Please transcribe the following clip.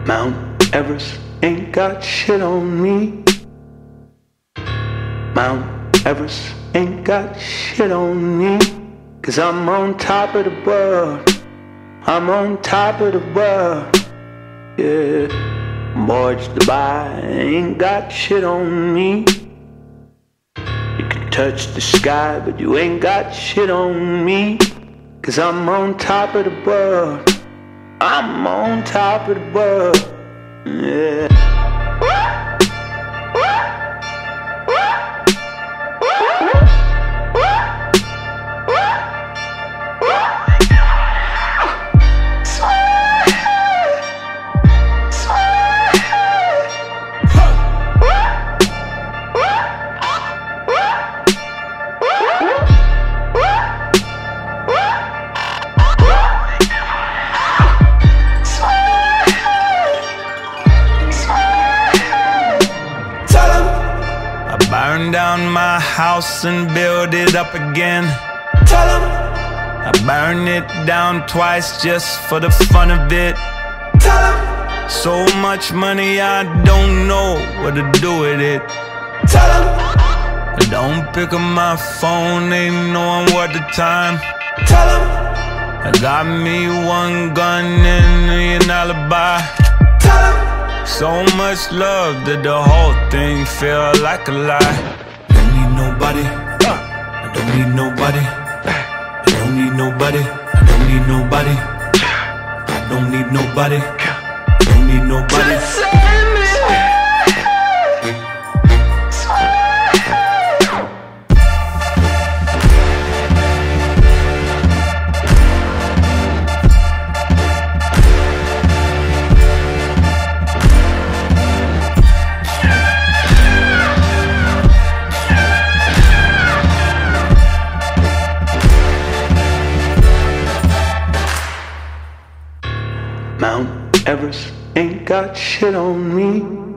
Mount Everest ain't got shit on me. Mount Everest ain't got shit on me. 'Cause I'm on top of the world. I'm on top of the world. Yeah. George Dubai ain't got shit on me. You can touch the sky, but you ain't got shit on me. 'Cause I'm on top of the world. I'm on top of the world. Yeah. Burn down my house and build it up again. Tell 'em I burn it down twice just for the fun of it. Tell 'em so much money I don't know what to do with it. Tell 'em I don't pick up my phone, they know I'm worth the time. Tell 'em I got me one gun and an alibi. Tell 'em so much love that the whole thing feel like a lie. Don't need nobody, I don't need nobody. I don't need nobody, I don't need nobody. I don't need nobody, I don't need nobody. Mount Everest ain't got shit on me.